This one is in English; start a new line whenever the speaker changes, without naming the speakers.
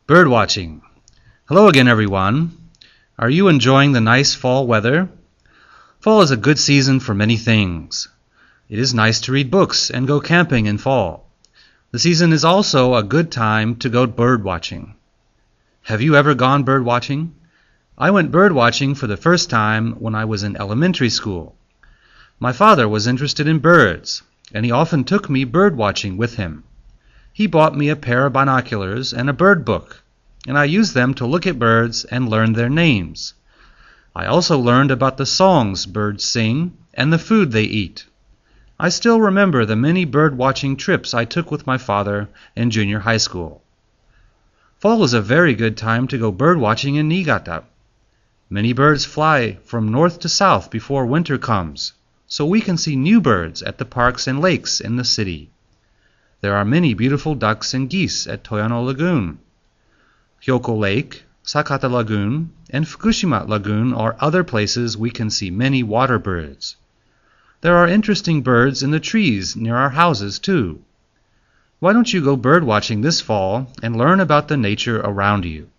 Birdwatching. Hello again, everyone. Are you enjoying the nice fall weather? Fall is a good season for many things. It is nice to read books and go camping in fall. The season is also a good time to go birdwatching. Have you ever gone birdwatching? I went birdwatching for the first time when I was in elementary school. My father was interested in birds, and he often took me birdwatching with him. He bought me a pair of binoculars and a bird book, and I used them to look at birds and learn their names. I also learned about the songs birds sing and the food they eat. I still remember the many bird-watching trips I took with my father in junior high school. Fall is a very good time to go birdwatching in Niigata. Many birds fly from north to south before winter comes, so we can see new birds at the parks and lakes in the city. There are many beautiful ducks and geese at Toyano Lagoon. Hyoko Lake, Sakata Lagoon, and Fukushima Lagoon are other places we can see many water birds. There are interesting birds in the trees near our houses, too. Why don't you go bird watching this fall and learn about the nature around you?